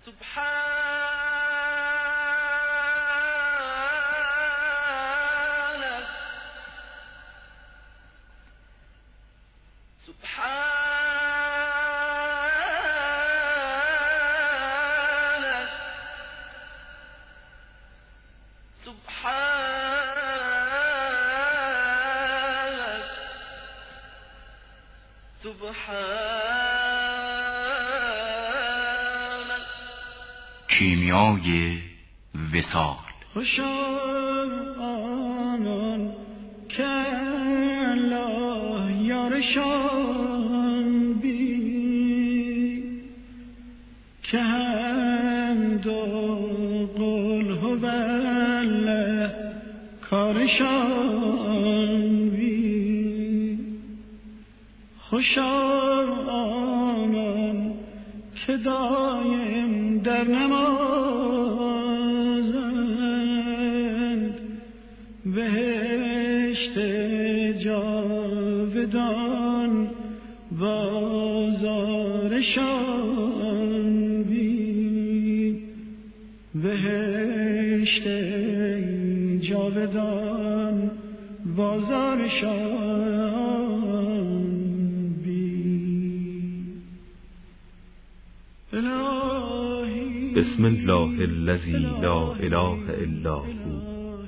کیمیای وصال. خوشا آنان که الله یارشان بی که حمد و قل هو الله کارشان بی. خوشا آنان که دایم در نمازند بهشت جاودان بازارشان بین. بهشت جاودان بازارشان بین. بسم الله الذی لا اله الا هو.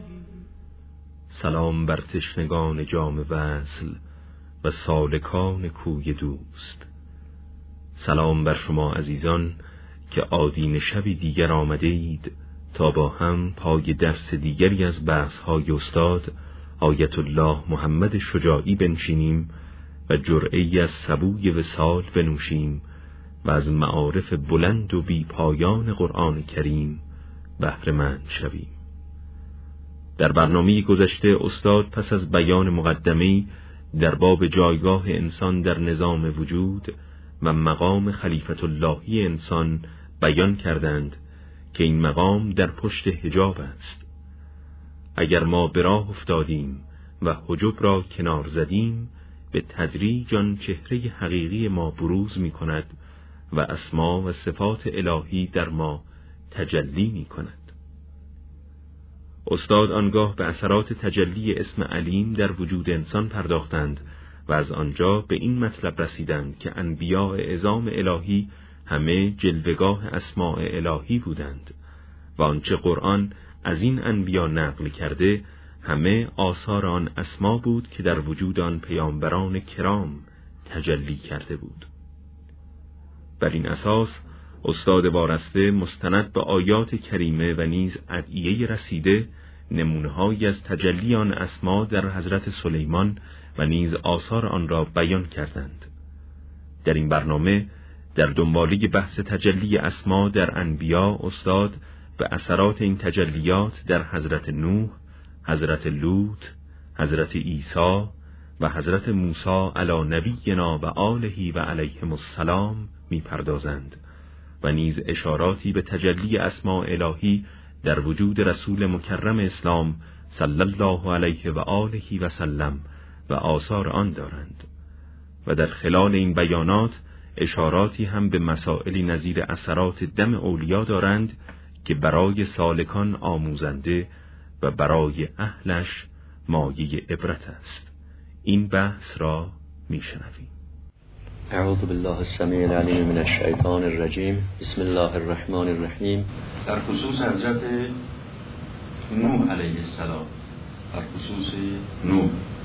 سلام بر تشنگان جام وصل و سالکان کوی دوست. سلام بر شما عزیزان که آدین شبی دیگر آمده اید تا با هم پای درس دیگری از بحث‌های استاد آیت الله محمد شجاعی بنشینیم و جرعه‌ای از سبوی وصال بنوشیم و از معارف بلند و بی پایان قرآن کریم بهره مند شویم. در برنامه گذشته استاد پس از بیان مقدمه‌ای در باب جایگاه انسان در نظام وجود و مقام خلیفت اللهی انسان بیان کردند که این مقام در پشت حجاب است. اگر ما به راه افتادیم و حجاب را کنار زدیم، به تدریج آن چهره حقیقی ما بروز می کند و اسما و صفات الهی در ما تجلی می کند. استاد آنگاه به اثرات تجلی اسم علیم در وجود انسان پرداختند و از آنجا به این مطلب رسیدند که انبیاء عظام الهی همه جلوگاه اسماء الهی بودند و آنچه قرآن از این انبیا نقل کرده همه آثار آن اسما بود که در وجود آن پیامبران کرام تجلی کرده بود. بر این اساس استاد وارسته مستند به آیات کریمه و نیز ادعیه رسیده نمونه‌هایی از تجلی آن اسما در حضرت سلیمان و نیز آثار آن را بیان کردند. در این برنامه در دنباله بحث تجلی اسما در انبیا استاد به اثرات این تجلیات در حضرت نوح، حضرت لوط، حضرت عیسی و حضرت موسی علی نبینا و آله و علیهم السلام می‌پردازند و نیز اشاراتی به تجلی اسماء الهی در وجود رسول مکرم اسلام صلی الله علیه و آله و سلم و آثار آن دارند و در خلال این بیانات اشاراتی هم به مسائلی نظیر اثرات دم اولیا دارند که برای سالکان آموزنده و برای اهلش مایه عبرت است. این بحث را میشنویم. اعوذ بالله السمیع العلیم من الشیطان الرجیم. بسم الله الرحمن الرحیم. در خصوص حضرت نوح علیه السلام، در خصوص نوح،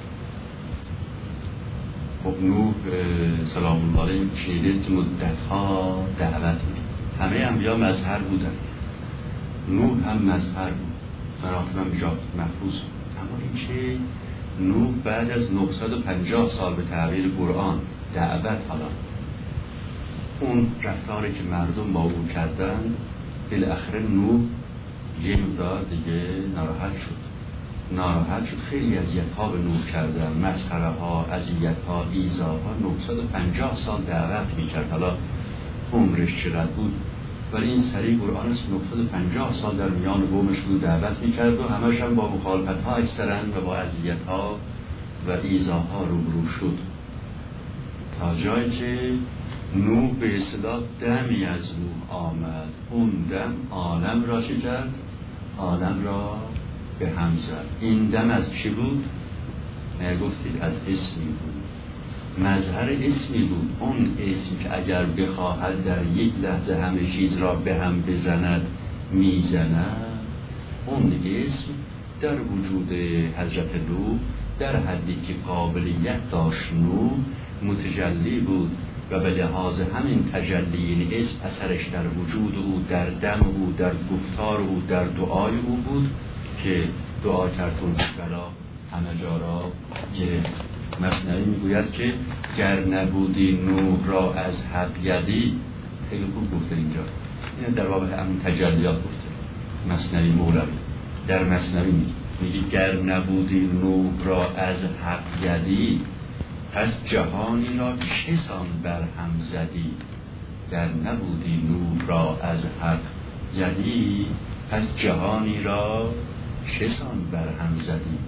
خب نوح سلام الله علیه شنیدید که مدتها دعوت بود. همه انبیا مظهر بودن، نوح هم مظهر بود، مراتب هم جا محفوظ بود. اما اینکه نوح بعد از 950 سال به تعبیر قرآن دعوت، حالا اون رفتاری که مردم با او کردن، بالاخره نوح یه مقدار دیگه ناراحت شد. خیلی اذیت‌ها به نوح کردن، مسخره‌ها، اذیت‌ها، ایذاها. 950 سال دعوت می‌کرد، حالا عمرش چقدر بود، ولی این سریع قرآن است 950 سال در میان قومش بود دعوت می‌کرد و همش هم با مخالفت‌ها اکثراً و با اذیت‌ها و ایذاها روبرو شد تا تا جایی که نوح به اصطلاح دمی از نوح آمد، اون دم عالم را چه کرد؟ عالم را به هم زد. این دم از چی بود؟ نگفتید از اسمی بود، مظهر اسمی بود. اون اسم که اگر بخواهد در یک لحظه همه چیز را به هم بزند میزند، اون اسم در وجود حضرت نوح در حدی که قابلیت داشت نوح متجلی بود و به لحاظ همین تجلی این اسم اثرش در وجود او، در دم او، در گفتار او، در دعای او بود که دعا کردون بلا همه جا را گرفت. مثنوی میگوید که گر نبودی نوح را از حق یدی، خیلی خوب گفته اینجا، این در واقع همین تجلیات گفته مثنوی مولوی. در مثنوی میگه گر نبودی نوح را از حق یدی، پس جهانی را چه سان بر هم زدی. گر نبودی نوح را از حق یدی، پس جهانی را چه سان بر هم زدی.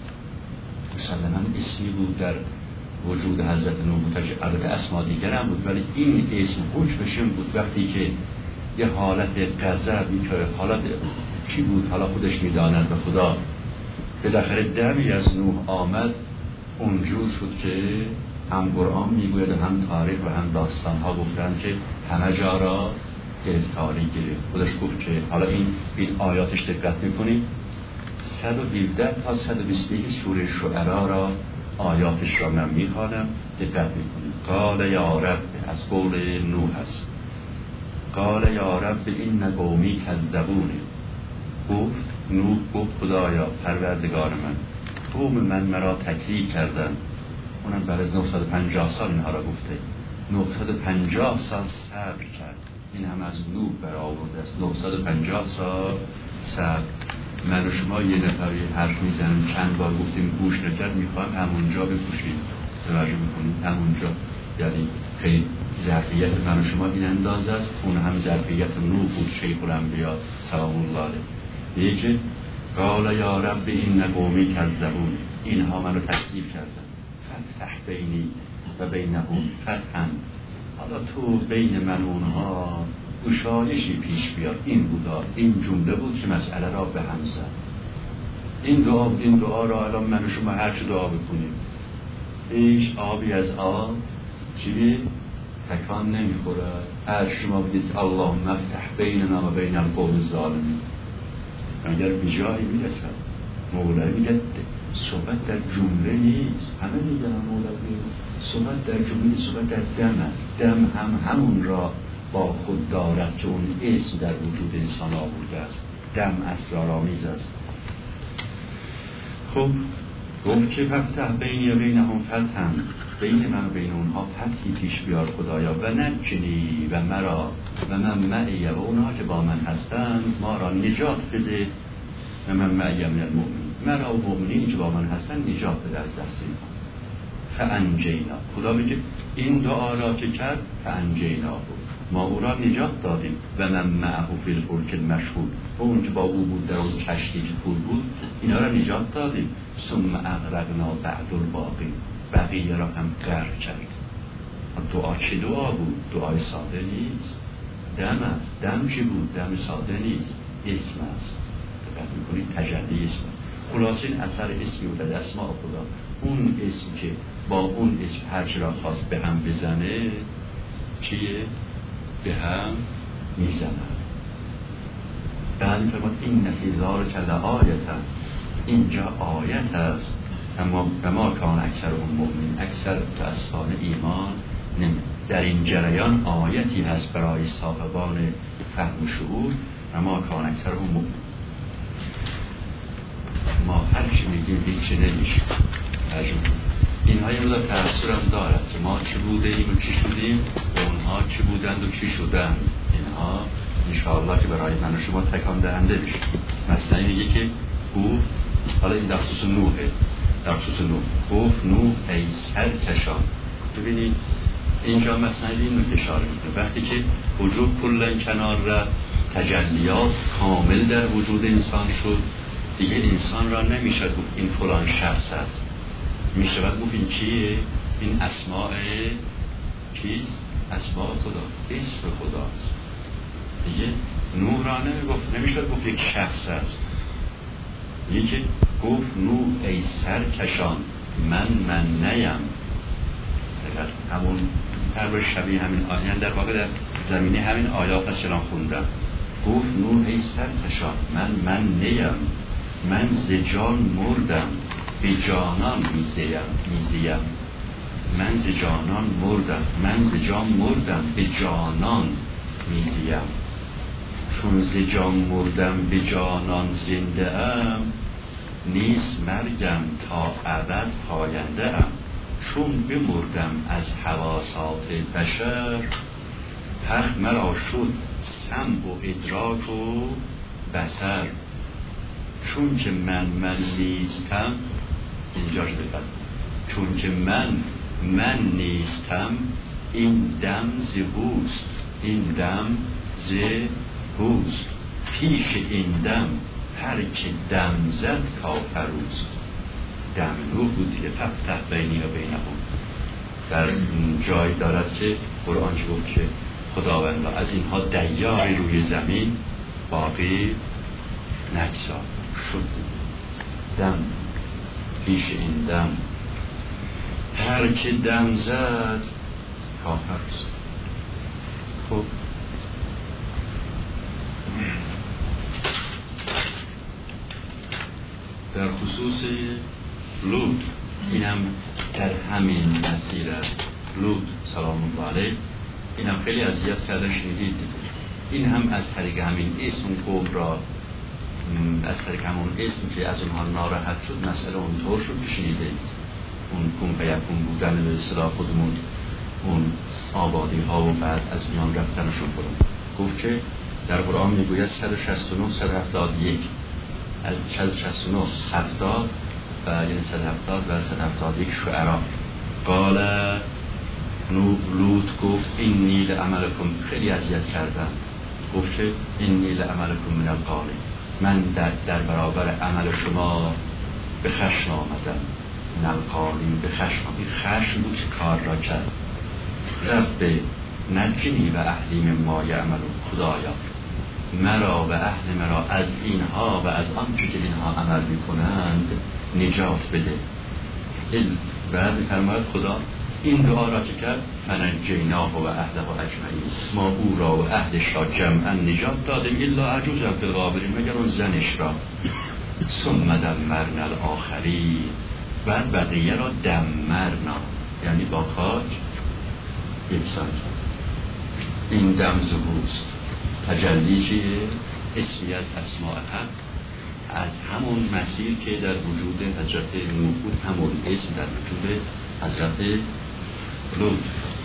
مسلماً اسمی بود در وجود حضرت نوح بود، البته اسما دیگر هم بود، ولی این اسم حکمش بود وقتی که یه حالت غضب، که حالت چی بود حالا خودش میداند به خدا، بالاخره دمی از نوح آمد، اونجور شد که هم قرآن میگوید هم تاریخ و هم داستان ها گفتن که همه جا را گرفتاری گرفت. خودش گفت که حالا این آیاتش دقت میکنیم 117 تا 121 سوره شعرا را آیاتش را من میخوانم، دقت میکنیم. قال یا رب، از قول نوح است، قال یا رب این قومی کذبونه. گفت نوح گفت خدایا پروردگار من، قوم من مرا تکذیب کردن. اونم بعد از 950 سال اینها را گفته، 950 سال صبر کرد. این هم از نوح برآورده است، 950 سال صبر. من و شما یه نفری حرف میزنم چند بار گفتیم گوش نکرد، میخوایم همونجا بپوشیم، توجه میکنیم همونجا. یعنی خیلی ظرفیت من و شما این اندازه است، اون هم ظرفیت نوح بود شیخ الانبیا سلام الله علیه. میگه که قال یا رب این قومی کذبون، اینها منو تکذیب کردن، فتح بینی و بینهم فتحا، حالا تو بین من و اونها گشایشی پیش بیاد. این بودا، این جمله بود که مسئله را به هم زد. این دعا را الان من و شما هر چه دعا بکنیم، هیچ آبی از آب چی تکان نمیخوره. هر شما بگید اللهم افتح بیننا و بین القوم الظالمین، اگر به جایی میرسد. مولوی میگه صحبت در جمله نیست، همه میگن مولوی صحبت در جمله، صحبت در دم است. دم هم همون را با خود دارد که اون اسم در وجود انسان آورده است. دم اسرارآمیز است. خب گفت که فتح بینی و بینهم فتحا، بین من و بین اونها فتحی پیش بیار خدایا، و نجنی و مرا و من معی و اونها که با من هستند ما را نجات بده، و من معی من المؤمنین، مرا و مؤمنین که با من هستند نجات بده از دست اینها. فانجینا، خدا میگه این دعا را که کرد فانجینا بود، ما او را نجات دادیم. و من معه فی الفلک المشحون، و اون که با او بود در اون کشتی که پر بود، اینا را نجات دادیم. ثم اغرقنا بعد الباقین، بقیه را هم غرق کردیم. دعا چه دعا بود؟ دعای ساده نیست، دم است. دم چی بود؟ دم ساده نیست، اسم است. دقت میکنید تجلی اسم. خلاص این اثر اسمی بود در اسماء خدا. اون اسم که با اون اسم هر چی را خواست به هم بزنه چیه؟ به هم میزنه. بعد فرمود این فی ذلک لآیة، اینجا آیت است. اما به ما کان اکثر اون مؤمن، اکثر متاسفانه ایمان نمی. در این جریان آیتی هست برای صاحبان فهم و شعور. اما کان اکثر اون مؤمن، ما هر چی میگیم هیچی نمیشه. اینها یه مدار تأثیر هم دارد که ما چی بوده ایم و چی شدیم و اونها چی بودند و چی شدند. اینها انشاءالله که برای من و شما تکان دهنده بشه. مثلا این میگه که گفت، حالا این در خصوص نوحه، در خصوص نوح گفت نوح ای سرکشان. ببینید اینجا مثلا این نکته اشاره میکنه وقتی که وجود کلا کنار رفت، تجلیات کامل در وجود انسان شد، دیگه انسان را نمیشه گفت این فلان شخص است، میشه گفت این چیه؟ این اسماء چیز؟ اسماء خدا، اسم خداست دیگه. نوح را نمیشد گفت یک شخص است. یکی گفت نوح ای سرکشان من نیم. همون طرح شبیه همین آیه در واقع در زمینه همین آیات از چنان خوندم. گفت نوح ای سرکشان من نیم، من ز جان مردم به جانان میزیم. من ز جانان مردم، من ز جان مردم به جانان میزیم. چون ز جان مردم به جانان زنده ام، نیست مرگم تا ابد پاینده ام. چون بمردم از حواسات بشر، حق مرا شد سمع و ادراک و بصر. چون که من نیستم، اینجاش بکن، چون که من نیستم، این دم ز هوست، این دم ز هوست. پیش این دم هر که دم زد کافروست. دم نوح بود دیگه. تفتح بینی و بینهم. در جای دارد که قرآن چه گفت که خداوند از اینها دیاری روی زمین باقی نگذار شد. دم پیش این دم هر که دم زد کافروست. خب در خصوص لوط، این هم در همین مسیر است. لوط سلام الله علیه، این هم خیلی اذیت کرده، شنیدید. این هم از طریق همین اسم قوم را، از طریق همون اسم که از اونها ناراحت شد، مسئله اونطور شد که شنیده. اون کن پیکون بودن به اصطلاح خودمون، اون آبادی ها و بعد از میان رفتنشون کنم. گفت که در قرآن میگوید 169 171 از 169 70 و یعنی 170 و 171 شعرا. قال لوط گفت اینی لعملکم، خیلی اذیت کردم. گفت که اینی لعملکم من القالین، من در برابر عمل شما به خشم آمدم. من القالین، به خشم. این خشم بود که کار را کرد. رب نجنی و اهلی مما یعملون، خدایا مرا و اهل مرا از اینها و از آنچه که اینها عمل میکنند نجات بده. بعد میفرماید خدا این دعا را که کرد، فنجیناه و اهله اجمعین، ما او را و اهلش را جمعا نجات دادیم الا عجوزا فی الغابرین، مگر اون زنش را. ثم دمرنا الاخرین، بعد بقیه را دمرنا، یعنی با خاک یکسان. این دم ظهورست. تجلی چیه؟ اسمی از اسماء حق، از همون مسیر که در وجود حضرت نوح بود، همون اسم در وجود حضرت لوط.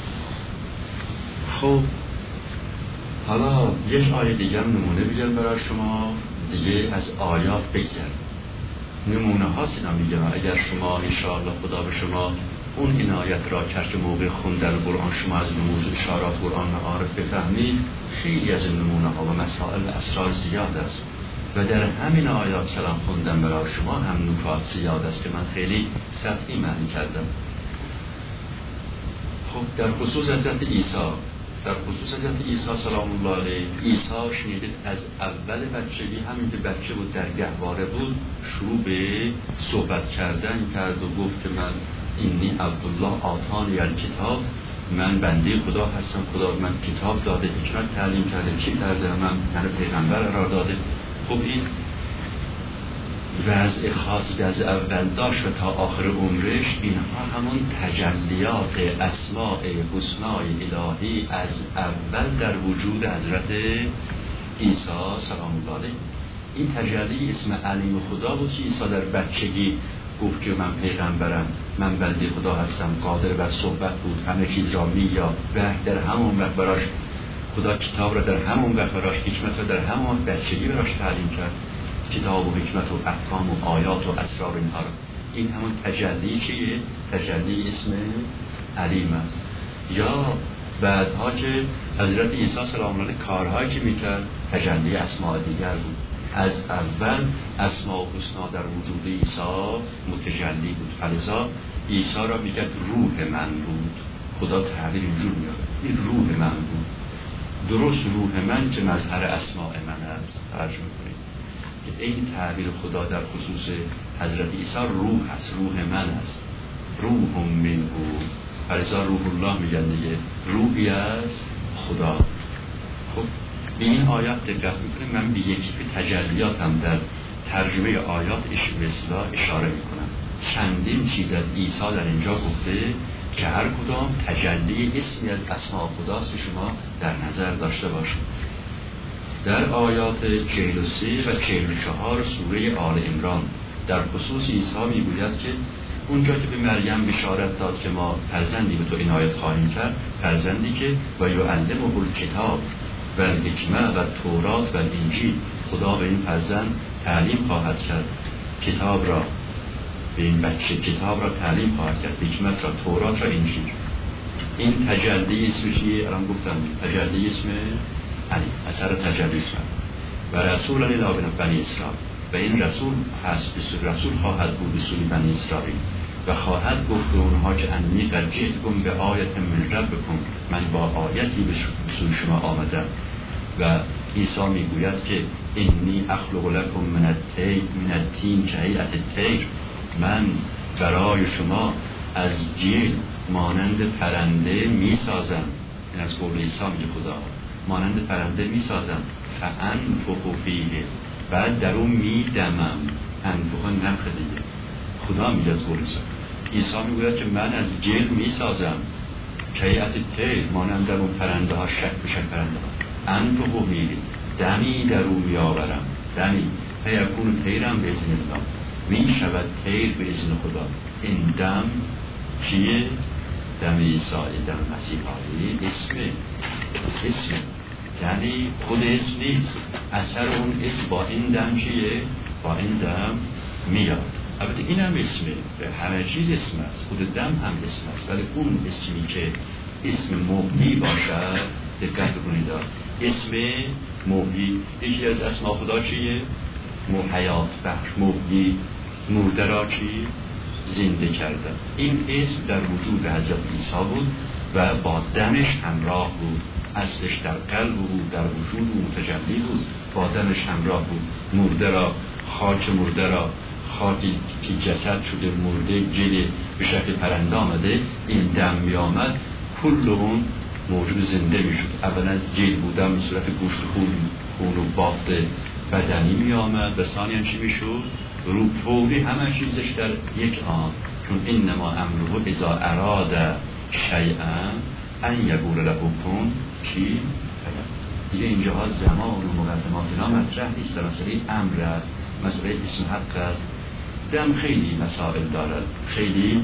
خب حالا یک آیه دیگه هم نمونه بگم برای شما دیگه، از آیات بگذر نمونه هاست اینا میگم. اگر شما انشاءالله خدا به شما اون عنایت را کرد که موقع خوندن قرآن شما از رموز اشارات قرآن معارف بفهمید، خیلی از این نمونه ها و مسائل اسرار زیاد است و در همین آیات کلام خوندن برای شما هم نکات زیاد است که من خیلی سطحی معنی کردم. خب در خصوص حضرت عیسی سلام الله علیه، عیسی شنیدید از اول بچگی، همین که بچه بود در گهواره بود، شروع به صحبت کردن کرد و گفت که من اینی عبدالله آتانی الکتاب، من بنده خدا هستم، خدا من کتاب داده، حکمت تعلیم کرده، چی کرده، من پیغمبر قرار داده. خب این وضع خاصی که از اول داشت و تا آخر عمرش، اینها همون تجلیات اسماء حسنای الهی از اول در وجود حضرت عیسی سلام الله علیه. این تجلی اسم علیم خدا بود که عیسی در بچگی گفت که من پیغمبرم، من بنده خدا هستم، قادر بر صحبت بود، همه چیز را می‌یافت و در همون وقت براش خدا کتاب را در همون وقت براش، حکمت را در همون بچگی براش تعلیم کرد، کتاب و حکمت و احکام و آیات و اسرار اینها را. این همون تجلی چیه؟ تجلی اسم علیم است. یا بعدها که حضرت عیسی سلام الله علیه کارهایی که میکرد تجلی اسماء دیگر بود. از اول اسماء و حسنا در وجود عیسی متجلی بود، فلذا عیسی را میگه روح من بود. خدا تعبیر اینجور میاد، این روح من بود. درست روح من که مظهر اسماء من است. توجه میکنید که این تعبیر خدا در خصوص حضرت عیسی روح است، روح من است، روح منه، فلذا روح الله میگن دیگه، روحی است خدا. خب به این آیات دقت میکنیم، من به یکی به تجلیاتم در ترجمه آیات مثلا اشاره میکنم. چندین چیز از عیسی در اینجا گفته که هر کدام تجلی اسمی از اسماء خداست، شما در نظر داشته باشید. در آیات 43 و 44 سوره آل عمران در خصوص عیسی میگوید که اونجا که به مریم بشارت داد که ما فرزندی به تو عنایت خواهیم کرد، فرزندی که و یعلمه الکتاب و الحکمه و تورات و انجیل، خدا به این فرزند تعلیم خواهد کرد کتاب را، به این بچه کتاب را تعلیم خواهد کرد، حکمت را، تورات را، انجیل. این تجلی اسم چیه؟ الان گفتم تجلی اسم علی، اثر تجلی اسم و رسول الی بنی اسرائیل، و این رسول هست، رسول خواهد بود به سوی بنی اسرائیل و خواهد گفت به اونها که انی قد جئتکم به آیت من ربکم، من با آیتی به سوی شما آمدم. و عیسی میگوید که انی اخلق لکم من الطین کهیئت الطیر، من برای شما از جیل مانند پرنده میسازم. این از قول عیسی میگه خدا، مانند پرنده میسازم، فانفخ فیه، بعد در اون میدمم. انفخ نفخ دیگه، خدا میگه از قول عیسی میگوید که من از جیل میسازم کهیئت الطیر، مانند در اون پرنده ها، شک بشن پرنده ها. انفخ میگه دمی در اون میآورم، دمی فیکون طیرم به اذن الله، می شود طیر به اذن خدا. این دم چیه؟ دم عیسی، دم مسیح علی، اسم یعنی خود اسم نیست، اثر اون اسم با این دم چیه؟ با این دم میاد. البته این هم اسمه، به همه چیز اسم است، خود دم هم اسم است، ولی اون اسمی که اسم مبنی باشد، دقت کنید، اسم مبنی یکی از اسما خدا چیه؟ حیات بخش، مبنی، مرده را چی؟ زنده کردن. این اسم در وجود حضرت عیسی بود و با دمش همراه بود، اصلش در قلب بود، در وجود متجلی بود، با دمش همراه بود. مرده را، خاک مرده را، خاکی که جسد شده مرده جل به شکل پرنده آمده، این دم می آمد، کل اون موجود زنده می شد. اول از جل بودن به صورت گوشت خون و بافت بدنی می آمد و ثانیاً چی می شد؟ رو فوری همه چیزش در یک آن، چون انما امره اذا اراد شیئا ان یقول له کن چی؟ دیگه اینجاها زمان و مقدمات اینا مطرح نیست، مسئله امر است، مسئله اسم حق است. دم خیلی مسائل دارد، خیلی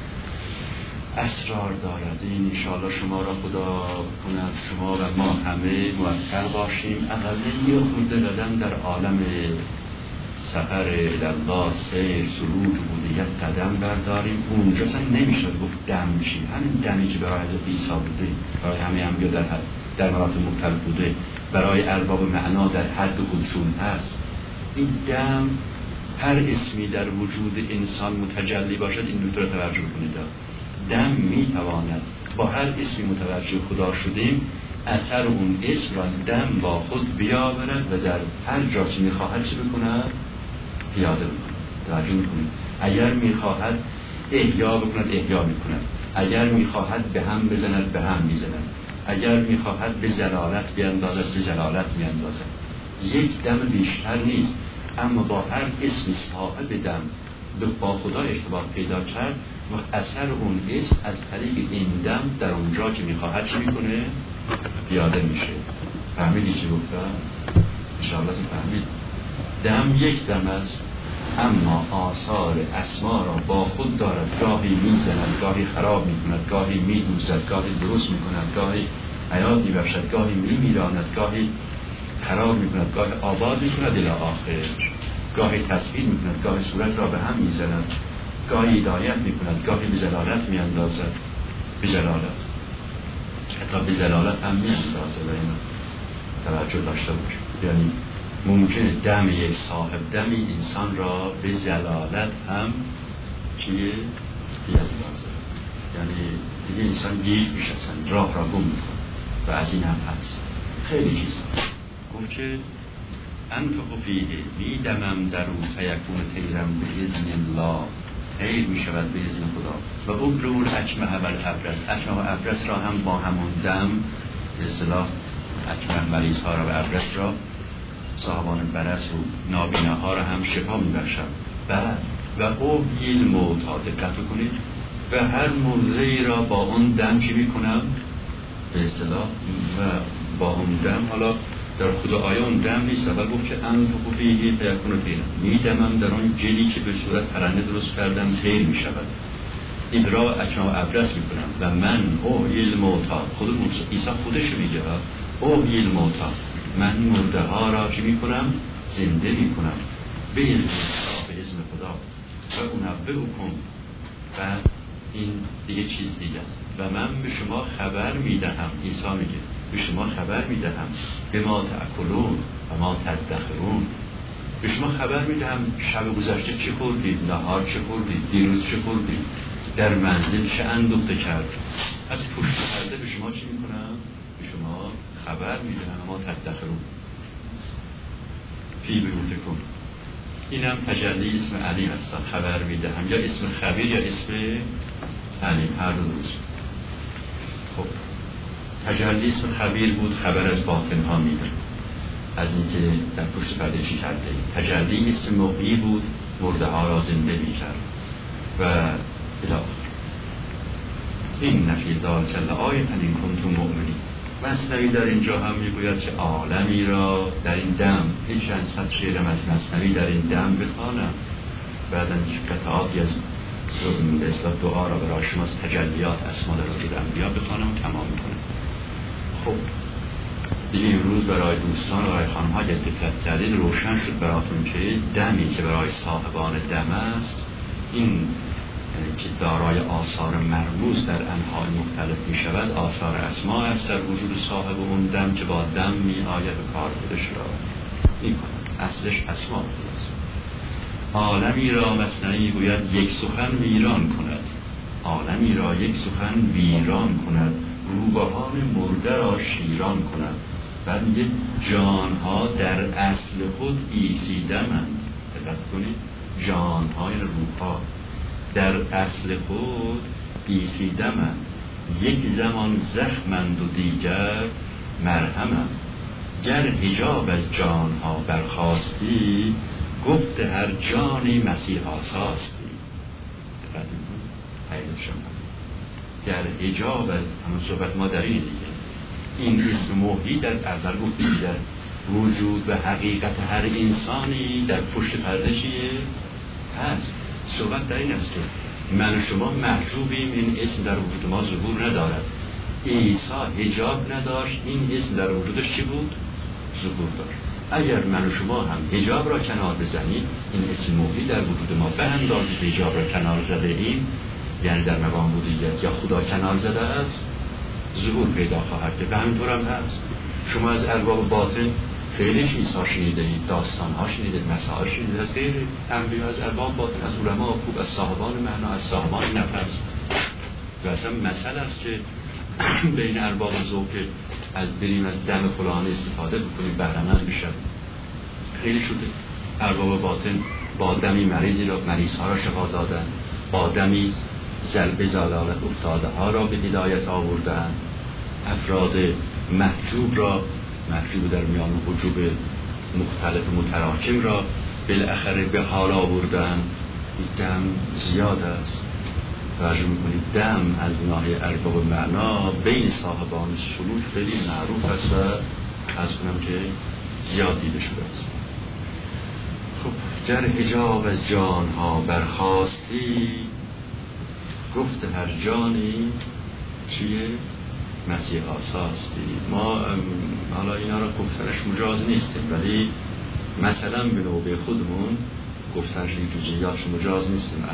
اسرار دارد. این انشاءالله شما را خدا کند شما و ما همه موفق باشیم. اقلا یه خورده قدم در عالم سفر الله، سیر، سلوک، عبودیت قدم برداریم. اونجا اصلا نمیشه گفت دم میشیم، همین دمی که برای حضرت عیسی بوده، برای همه انبیا در مراتب مختلف بوده، برای ارباب معنا در حد خودشون هست. این دم هر اسمی در وجود انسان متجلی باشد، این دو را توجه کنید. دم میتواند با هر اسمی متوجه خدا شدیم، اثر اون اسم را دم با خود بیاورد و در هر جا که میخواهد چه بکند؟ پیاده بکند. توجه میکنید؟ اگر میخواهد احیا بکند، احیا میکند. اگر میخواهد به هم بزند، به هم میزند. اگر میخواهد به زلالت بیاندازد، به زلالت میاندازد. یک دم بیشتر نیست، اما با هر اسم صاحب دم با خدا ارتباط پیدا کرد و اثر اون اسم از طریق این دم در اونجا که میخواهد چی میکنه؟ پیاده میشه. فهمیدی چی گفتم؟ انشاءالله فهمید. دم یک دم است، اما آثار اسما را با خود دارد. گاهی میزند، گاهی خراب میکند، گاهی میدوزد، گاهی درست میکند، گاهی حیات میبخشد، گاهی میمیراند، گاهی خراب میکند، گاهی آباد میکند الی آخر، گاهی تصویر میکند، گاهی صورت را به هم میزند، گاهی هدایت میکند، گاهی به زلالت میاندازد، به زلالت، حتی به زلالت هم میاندازد. و این توجه داشته باشید. یعنی ممکنه دم یک صاحب دمی انسان را به زلالت هم چیه؟ بیاندازد. یعنی دیگه انسان گیج میشه، اصلا راه را گم میکنه. و از این هم هست خیلی چیز. گفت که انفق فیه، میدمم در او فیکون طیرم به اذن الله، طیر میشود به اذن خدا. و ابرون اکمه و الابرس، اکمه و ابرس را هم با همون دم، به اصطلاح اکمه مریض ها را و ابرس را، صاحبان برس و نابیناها را هم شفا میبخشم. بعد و اوهیل موتا، دقت کنید، و هر موضعی را با اون دم چی میکنم به اصطلاح، و با اون دم، حالا در خدا آیه اون دم نیست، اول گفت که انفقو فیه فیکون طیرا، میدمم در اون جلی که به صورت پرنده درست کردم طیر میشود. این را اکمه و ابرس میکنم. و من اوهیل موتا، خود عیسی خودش میگه اوهیل موتا، من مرده ها را چی میکنم؟ زنده میکنم به اذن خدا. و انبئکم، و این دیگه چیز دیگه است. و من به شما خبر میدهم، عیسی میگه به شما خبر میدهم به ما تأکلون و ما تدخرون، به شما خبر میدهم شب گذشته چه خوردید، نهار چه خوردید، دیروز چه خوردید، در منزل چه اندوخته کرد. از پشت پرده به شما چی میکنم؟ به شما خبر میدهم ما تدخرون فی بیوتکم. اینم تجلی اسم علیم است، خبر میدهم، یا اسم خبیر یا اسم علیم، هر دو درست. خب تجلی اسم خبیر بود، خبر از باطن ها میده، از اینکه در پشت پرده چی کرده. تجلی اسم محیی بود، مرده ها را زنده میکرد. و الاخر این نفی ذالک لآیة ان کنتم مؤمنین. مثنوی در اینجا هم میگوید که عالمی را در این دم، هیچ چند صد شعرم از مثنوی در این دم بخوانم، بعدا قطعاتی از به اصطلاح دعا را برای شما از تجلیات اسماء رسول انبیا بخوانم و تمام میکنم. خب دیگه امروز برای دوستان و برای خانم ها دقت کردید، روشن شد براتون که دمی که برای صاحبان دم است، این که دارای آثار مرموز در انواع مختلف می شود، آثار اسماء است در وجود صاحب اون دم که با دم می آید و کار خودش را می کند. اصلش اسماء است. عالمی را مثنوی گوید یک سخن ویران کند، عالمی را یک سخن ویران کند، روبهان مرده را شیران کند. بعد میگه جانها در اصل خود عیسیدمند. دقت کنید، جانهای روحها در اصل خود عیسیدمند، یک زمان زخمند و دیگر مرهمند. گر حجاب از جانها برخاستی، گفت هر جانی مسیح آساستی. دقت کنید، حیلت شما گر حجاب از همون صحبت ما در این دیگه، این اسم محیی در اول گفتیم در وجود و حقیقت هر انسانی در پشت پرده چیه هست. صحبت در این است که من و شما محجوبیم، این اسم در وجود ما ظهور ندارد. عیسی حجاب نداشت، این اسم در وجودش چی بود؟ ظهور داشت. اگر من و شما هم حجاب را کنار بزنیم، این اسم محیی در وجود ما به اندازه حجاب را کنار زده ایم، یعنی در مقام بودیت یا خدا کنار زده است، ظهور پیدا خواهد که به همینطور هم هست. شما از ارباب باطن خیلی چیزها شنیدید، داستانها شنیدید، مسائل شنیدید از غیر انبیا، از ارباب باطن، از علما خوب، از صاحبان معنا، از صاحبان نفس. و اصلا مسئله است که بین ارباب ذوق از بریم از دم فلان استفاده بکنیم بهره‌مند بشن. خیلی شده ارباب باطن با دمی مریض ها را شفا دادن، با دمی ضرب زلالت افتاده ها را به هدایت آوردن، افراد محجوب در میان وجوب مختلف متراکم را بالاخره به حال آوردن. دم زیاد است. توجه میکنید دم از ناحیه ارباب معنا بین صاحبان سلوک خیلی معروف است و از کنم که زیاد دیده شده است. خب گر حجاب از جانها برخاستی، گفت هر جانی چیه؟ مسیح آساستی. ما حالا اینا را گفتنش مجاز نیستیم، ولی مثلا به نوبه خودمون گفتنش این جزئیات مجاز نیستیم.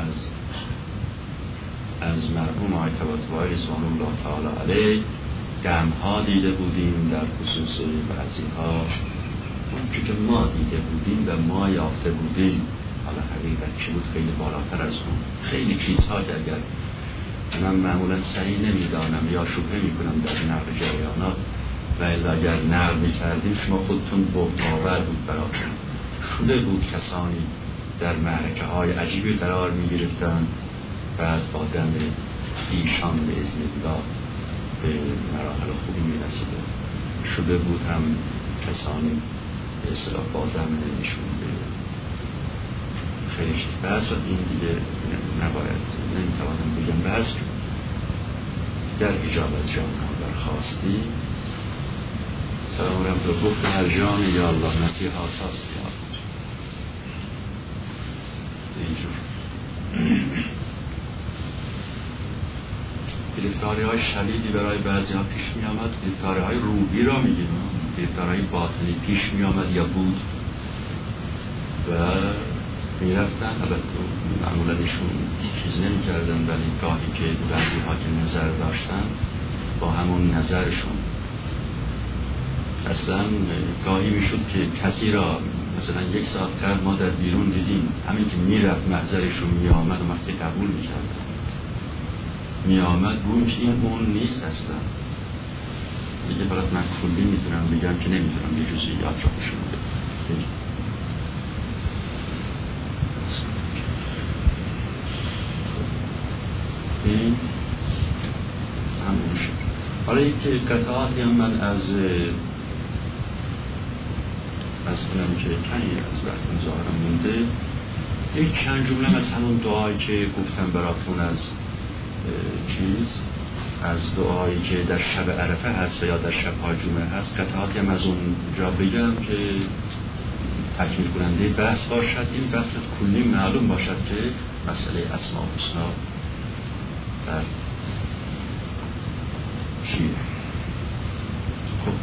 از مرحوم آقای طباطبایی رضوان الله تعالی علیه دمها دیده بودیم در خصوص بعضی‌ها، اون که ما دیده بودیم و ما یافته بودیم، حالا حقیقت چی بود خیلی بالاتر از اون. خیلی چیزها که اگر من معمولا صحیح نمیدانم یا شبهه میکنم در نقل جریانات، و الا اگر نقل میکردیم شما خودتون بهتاور بود براتون. شده بود کسانی در معرکه های عجیبی قرار میگرفتن، بعد با دم ایشان به اذن الله به مراحل خوبی میرسیدن. شده بود هم کسانی به اصطلاح با دم ایشون به خیلی بحث و این دیگه نباید نمیتوانم بگم. بحث در اجابت جان برخواستی سلام رحمت و گفت هر جان یا الله نصیح حساس بیاد اینجور گرفتاری های شدیدی برای بعضی ها پیش می آمد. گرفتاری های روحی را می گیرم، گرفتاری های باطنی پیش می آمد یا بود و می رفتن. البته معمولا ایشون چیز نمی کردن، ولی گاهی که بعضی ها که نظر داشتن با همون نظرشون اصلا گاهی می شد که کسی را مثلا یک ساعت قبل ما در بیرون دیدیم، همین که می رفت محضرشون می آمد و وقتی قبول می کردن می آمد بود که این اون نیست اصلا. دیگه فقط من کلی میتونم بگم که نمیتونم یه جزئیات را بشون بگم. این همون شد. حالا یک قطعاتی هم من از کنم که کنی از وقت ظاهرم مونده، یک چند جمله از همون دعایی که گفتم براتون از چیز، از دعایی که در شب عرفه هست و یا در شب‌های جمعه هست، قطعاتی هم از اون جا بگم که تکمیل کننده بحث باشد. این بحث کلی معلوم باشد که مسئله اسماء الحسنا در چیه. خب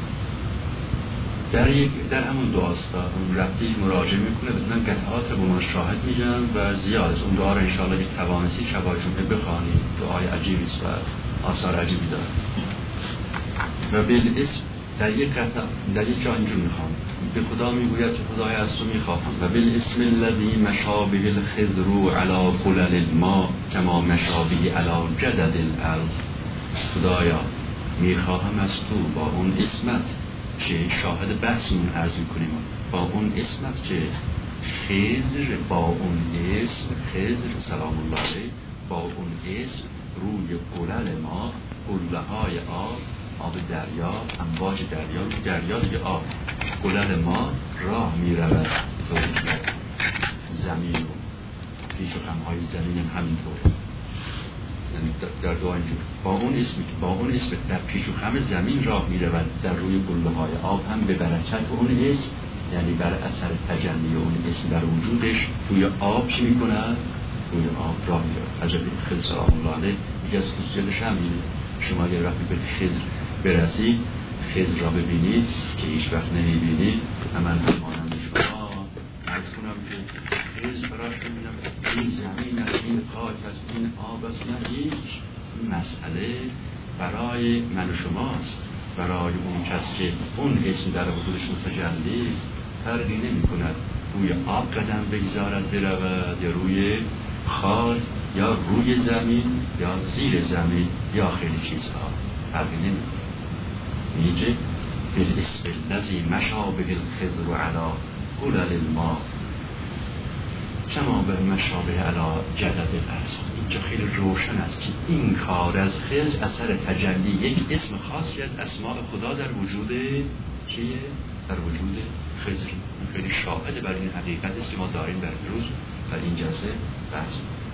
در همون دعاستا اون ربطی مراجعه میکنه، من قطعات رو به من شاهد میگم و زیاد از اون دعا رو انشاءالله یک توانستی شبای جمعه بخوانید. دعای عجیبی است و آثار عجیبی داره. و بالاسم در یک قطع در یک جا اینجور میخوام، به خدا میگوید که خدای از تو میخواهم و بالاسم الذی مشابه الخضر علی قلل الماء کما مشابه علی جدد الارض. خدایا میخواهم از تو با اون اسمت که شاهد بحثمون عرض میکنیم، با اون اسمت که خضر با اون اسم خضر سلام الله علیه با اون اسم روی قلل ما، قله های آب دریا، امواج دریا دیگه آب، قلل ما راه میرود طوری که زمین و پیش و خمهای زمین همینطور. یعنی در دعا اینجور با اون اسم در پیش و خم زمین راه میرود، در روی قله های آب هم به برکت اون اسم، یعنی بر اثر تجلی اون اسم در وجودش روی آب چی میکند؟ روی آب راه میرود. حضرت خضر سلام الله علیه یکی از خصوصیاتش هم اینه، شما اگر وقتی به خضر برسید، خضر را ببینید که هیچ وقت نمیبینید، من همانند شما عرض کنم که خضر براش ببینم این زمین است، این خاک است، این آب است، نه هیچ. این مسئله برای من و شماست، برای اون کس که اون اسم در وجودش متجلی است فرقی نمی کند روی آب قدم بگذارد برود یا روی خاک یا روی زمین یا زیر زمین یا خیلی چیزها، فرقی نمی کند. میگه بالاسم الذی مشابه الخضر علی قلل الماء کما به مشابه علی جدد الارض. اینجا خیلی روشن است که این کار از خضر اثر تجلی یک اسم خاصی از اسماء خدا در وجود کیه؟ در وجود خضر. خیلی شاهد بر این حقیقت است که ما داریم در روز در این جلسه بحث.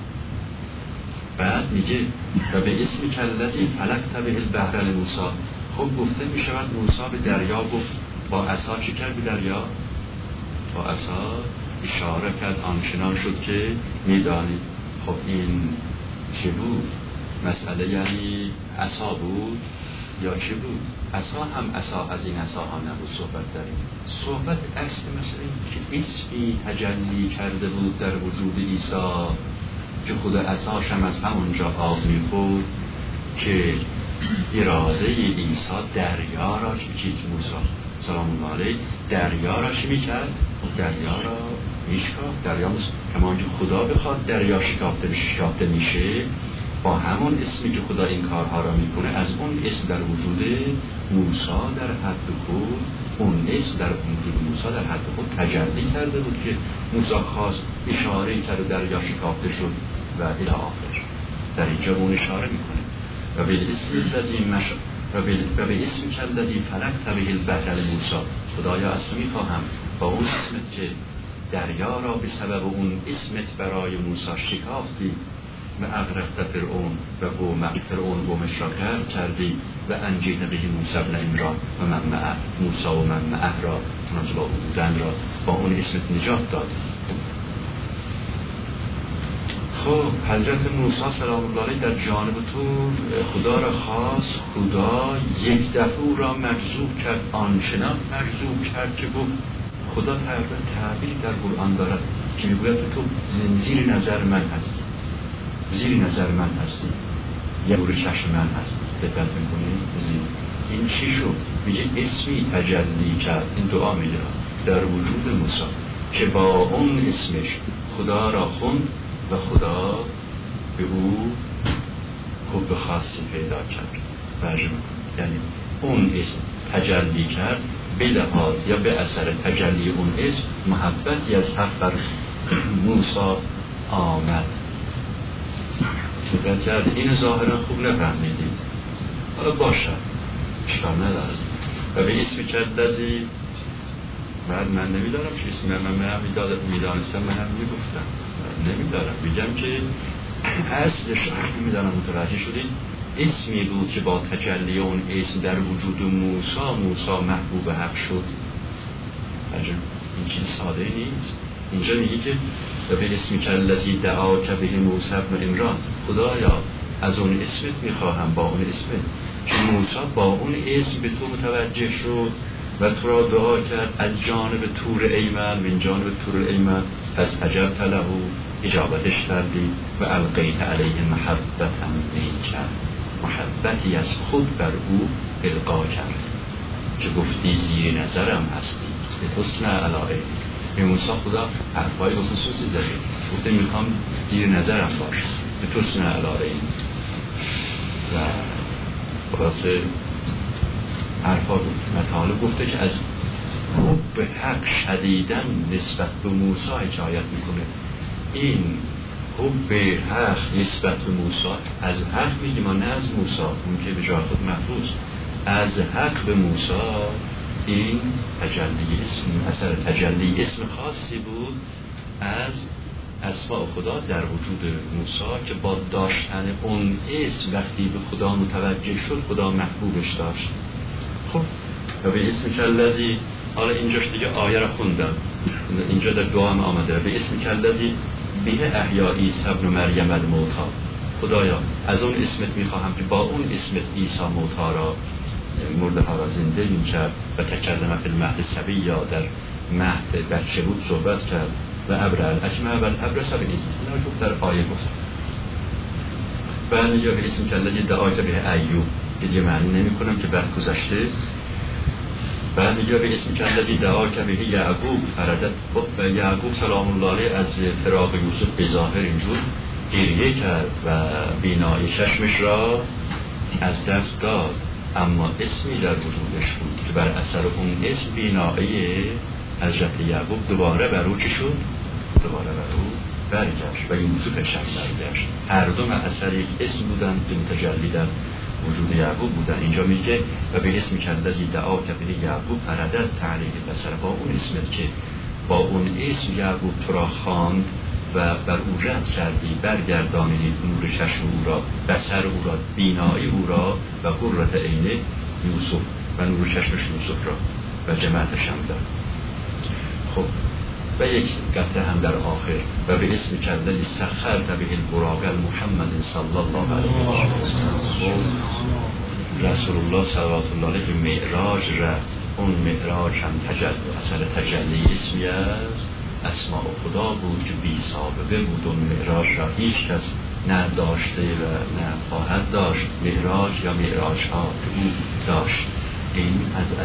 بعد میگه و به اسم کلذی فلکت به البحر لموسی. خب گفته می شود موسی به دریا گفت، با عصا چه کرد به دریا؟ با عصا اشاره کرد، آنچنان شد که میدانید. خب این چه بود؟ مسئله یعنی عصا بود یا چه بود؟ عصا هم عصا از این عصا ها نبود. صحبت داریم، صحبت عکس مثل این که اسمی تجلی کرده بود در وجود عیسی که خود عصاش هم از همونجا آب می‌خورد که اراده عیسی دریا را چیز موسی سلام الله علیه دریا را چی می‌کرد؟ دریا را میشکافت. دریا کما که خدا بخواد دریا شکافته میشه با همون اسمی که خدا این کارها را میکنه، از اون اسم در وجود موسی در حد خود، اون اسم در وجود موسی در حد خود تجلی کرده بود که موسی خواست اشاره کرد و دریا شکافته شد و الی آخر. در اینجا اون اشاره میکنه و به اسم الذی فلکت به البحر موسی. خدایا از تو میخواهم با اون اسمت که دریا را به سبب اون اسمت برای موسی شکافتی و اغرقت فرعون و فرعون قومش را غرق کردی و انجیت به موسی ابن عمران و من معه، موسی و من معه را، اونجا با او بودن را با اون اسمت نجات دادی. خب حضرت موسی سلام الله علیه در جانب طور خدا را خواست. خدا یک دفعه او را مجذوب کرد، آنچنان مجذوب کرد که گفت خدا تعبیر در قرآن دارد که میگوید تو زیر نظر من هستی، زیر نظر من هستی، یه نور چشم من هستی. دقت میکنید این چی شد؟ میگه اسمی تجلی کرد. این دعا میگه در وجود موسی که با اون اسمش خدا را خوند و خدا به او حب خاصی پیدا کرد. یعنی اون اسم تجلی کرد به لحاظ یا به اثر تجلی اون اسم محبتی از حق بر موسی آمد. دقت کرد. این ظاهرا خوب نفهمیدید، حالا باشد اشکال ندارد. و به اسم کدلزی بعد من نمیدارم چه اسم من میدانستم من هم میگفتم نمیدارم، میگم که اصلش نمیدانم متوجه شدید. اسمی بود که با تجلی اون اسم در وجود موسی محبوب حق شد. این چیز ساده نیست. اینجا میگه که به اسمی کلذی دعا که به موسی ابن عمران، خدایا از اون اسمت میخواهم، با اون اسمت که موسی با اون اسم به تو متوجه شد و تو را دعا کرد از جانب طور ایمن، من جانب طور ایمن پس عجبت له، اجابتش کردی و القیت علیه محبتا منک، محبتی از خود بر او القا کرد که گفتی زیر نظرم هستی ستسنع علیه. به موسی خدا حرفای خصوصی زده، گفته میخوام زیر نظرم باش ستسنع علیه و خلاصه حرفا بود. مطالب گفته که از حب حق شدیدن نسبت به موسی حکایت میکنه. این حب حق نسبت به موسی، از حق میگیم نه از موسی، اون که به جای خود محفوظ، از حق به موسی، این تجلی اسم، اثر تجلی اسم خاصی بود از اسماء خدا در وجود موسی که با داشتن اون اسم وقتی به خدا متوجه شد خدا محبوبش داشت. خب و به اسم کلذی، حالا اینجاش دیگه آیه را خوندم، اینجا در دعا هم آمده به اسم کلذی به احیایی ابن مریم الموتی. خدایا از اون اسمت میخواهم که با اون اسمت عیسی موتی را، مرده ها را زنده میکرد و تکلم فی المهد صبیا، در مهد بچه بود صحبت کرد و ابرال اشمه و ابرس به اسم اینا که در آیه گفت. بعد یا به اسم کلذی دعا که به ایوب، دیگه معنی نمی کنم که بعد گذشته. بعد میگه به اسم کلذی دعا که به یعقوب فردت، و یعقوب سلام الله علیه از فراق یوسف به ظاهر اینجور گریه کرد و بینای چشمش را از دست داد، اما اسمی در وجودش بود که بر اثر اون اسم بینایی حضرت یعقوب دوباره بر او چه شد؟ دوباره بر او برگشت و یوسفش هم برگشت. هر دو اثر یک اسم بودن که متجلی در وجود یعقوب بودن. اینجا میگه و به اسم کلذی دعا که به یعقوب فردت تعلیق بصر، با اون اسمت که با اون اسم یعقوب تو را خواند و بر او رد کردی، برگردانید نور چشم او را، بصر او را، بینایی او را و قرة عین یوسف و نور چشمش یوسف را و جماعتش هم داد. خب و یک قطعه هم در آخر و به اسم کلذی سخرت به البراق محمد صلی الله علیه و سلم. رسول الله صلوات الله علیه معراج رفت. اون معراج هم اثر تجلی اسمی است اسماء خدا بود که بی سابقه بود. اون معراج را هیچ کس نه داشته و نه خواهد داشت. معراج یا معراج ها که او داشت، این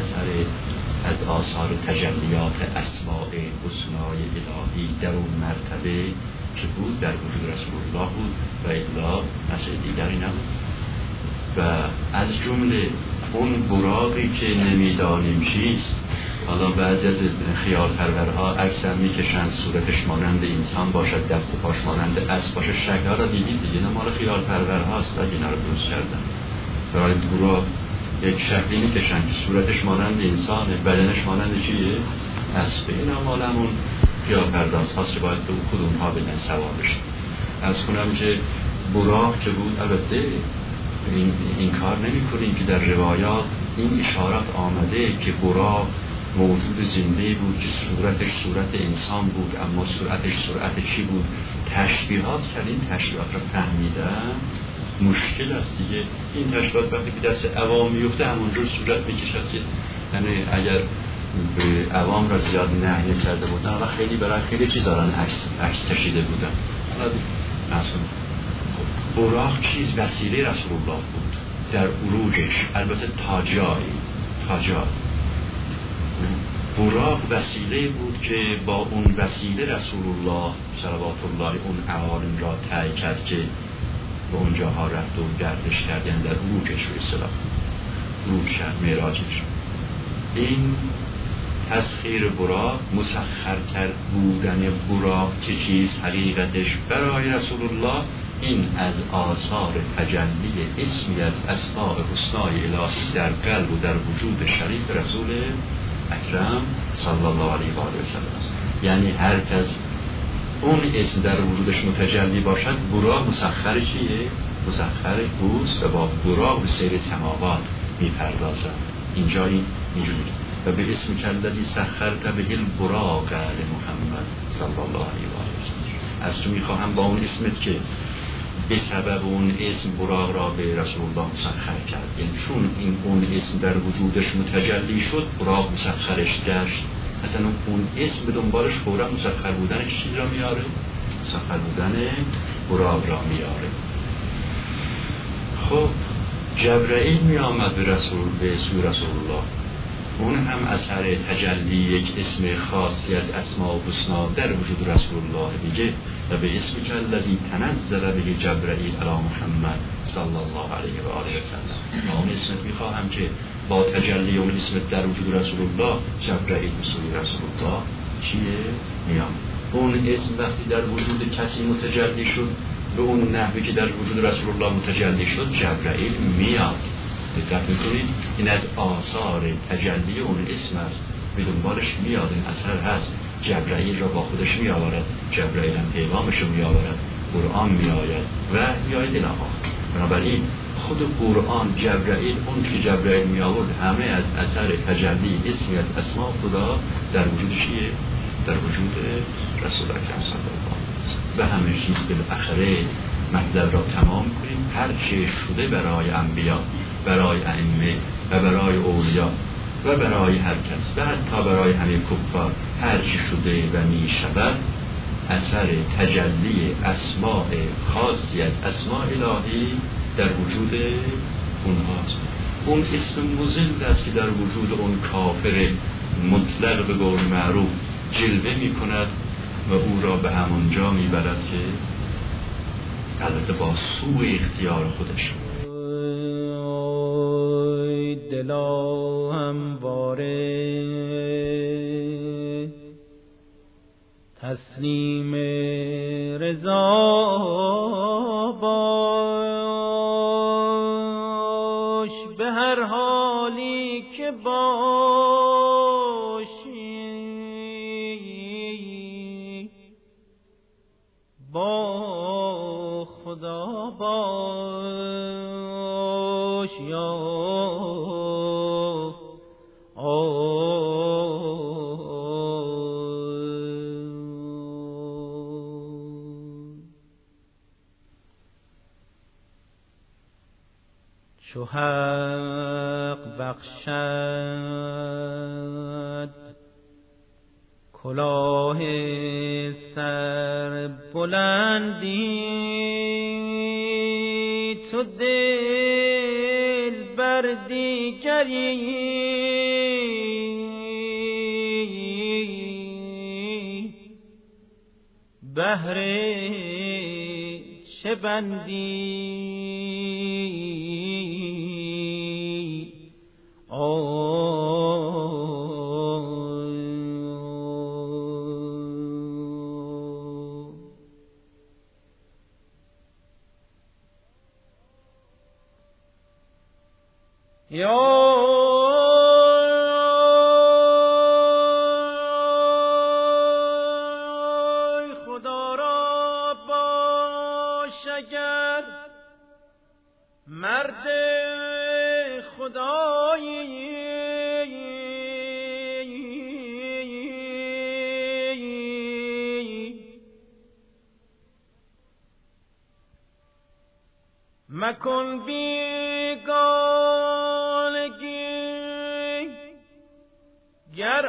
از آثار تجلیات اسماء حسنای الهی در اون مرتبه که بود در وجود رسول الله بود و الا مسئله دیگری نبود. و از جمله اون براقی که نمیدانیم چیست، حالا بعضی از خیال پرورها عکس هم میکشن صورتش مانند انسان باشد، دست پاش مانند اسب باشه، شکل‌ها را دیدید دیگه، نه مال خیال پرورهاست اگه اینا رو درست کردن. برای براق یک شکلی میکشن که صورتش مانند انسانه، بدنش مانند چیه؟ اسب. اینا مال همون خیال پرداز هاست که باید به خود اونها بدن سوار بشه. از کنم که براق که بود، البته این کار نمی کنیم که در روایات این اشارات آمده که براق موجود زنده بود که صورتش صورت انسان بود، اما سرعتش سرعت چی بود؟ تشبیهات کردیم، تشبیهات را فهمیدن مشکل است دیگه. این تشبیهات وقتی که دست عوام میفته همونجور صورت میکشد که یعنی اگر به عوام را زیاد نهی کرده بودن و خیلی برای خیلی چیزا را عکس کشیده بودن. براق چیز وسیله رسول الله بود در عروجش، البته تاجای براق وسیله بود که با اون وسیله رسول الله صلوات الله اون عوالم را طی کرد که به اونجاها رفت و گردش کرد، یعنی در عروجش به اصطلاح عروج کرد، معراجش. این تسخیر براق، مسخر کرد بودن براق که چیز حقیقتش برای رسول الله، این از آثار تجلی اسمی از اسماء حسنای الهی در قلب و در وجود شریف رسول اکرم صلی الله علیه و آله و سلم است. یعنی هر کس اون اسم در وجودش متجلی باشد، براق مسخر چیه؟ مسخر اوست و با براق به سیر سماوات میپردازد. اینجا اینجوری و به اسم کلذی سخرت به البراق محمد صلی الله علیه و آله و سلم. از تو میخواهم با اون اسمت که به سبب اون اسم براق را به رسول الله مسخر کرد، یعنی چون اون اسم در وجودش متجلی شد، براق مسخرش گشت. اصلا اون اسم به دنبالش فورا مسخر بودن چیز را میاره؟ مسخر بودن براق را میاره. خب جبرائیل می آمد به اسم رسول الله، اون هم اثر تجلی یک اسم خاصی از اسماء و حسنا در وجود رسول الله دیگه، و به اسم الذی تنزل به جبرائیل علی محمد صلی الله علیه و آله و سلم. اون اسم میخواهم که با تجلی اون اسم در وجود رسول الله، جبرائیل به رسول الله چیه؟ میام. اون اسم وقتی در وجود کسی متجلی شد به اون نحوی که در وجود رسول الله متجلی شد، جبرائیل میاد. دقت میکنید این از آثار تجلی اون اسم است، به دنبالش میاد، این اثر هست. جبرائیل را با خودش می آورد، جبرائیل هم پیغامش رو می آورد، قرآن می آید و می آید الها. بنابراین خود قرآن، جبرائیل، اون که جبرائیل می آورد همه از اثر تجلی اسمی از اسماء خدا در وجود چیه؟ در وجود رسول اکرم صلی الله علیه و سلم. و همه چیز بالاخره مطلب را تمام کنیم. هر چه شده برای انبیا، برای ائمه و برای اولیا و برای هر کس و حتی برای همه کفار، هر چی شده و می شود اثر تجلی اسماء خاصی از اسماء الهی در وجود اونهاست. اون اسم مذل است که در وجود اون کافر مطلق به قول معروف جلوه می کند و او را به همون جا می برد که البته با سوء اختیار خودش. دلا همواره تسلیم رضا باش، به هر حالی که باشی با خدا باش یا چو حق بخشد کلاه سر بلندی، تو دل بر دیگری بهر چه بندی خدا را باش اگر مرد خدایی مکن بیگانگی گر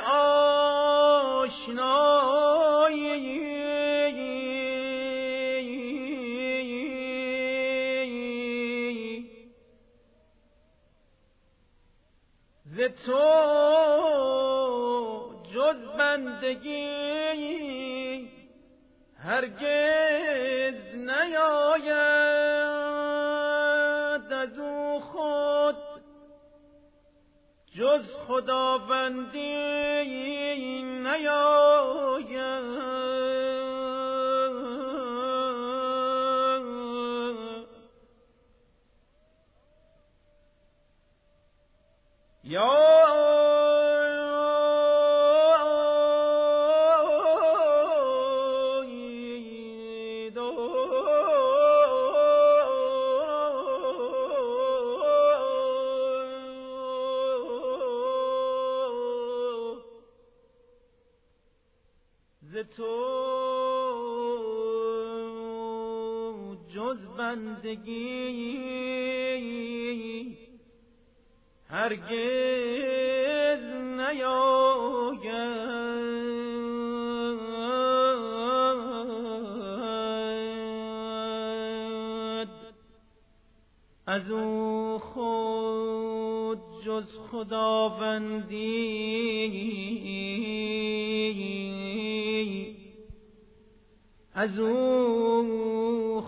آشنایی ز تو جز بندگی هرگز نیاید از او خود جز خداوندی نیاید. ز تو جز بندگی هرگز نیاید از او خود جز خداوندی از او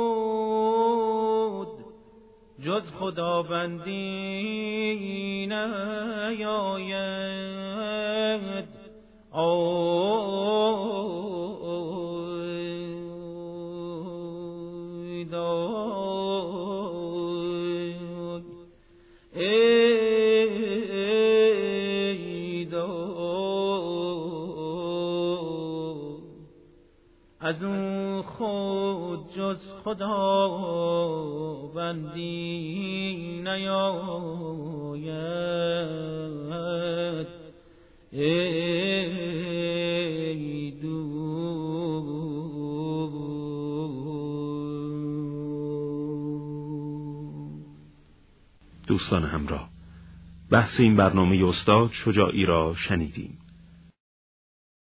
خود جز خداوندی نیاید. از او خود جز خداوندی نیاید. ای دوستان همراه، بحث این برنامه استاد شجاعی را شنیدیم.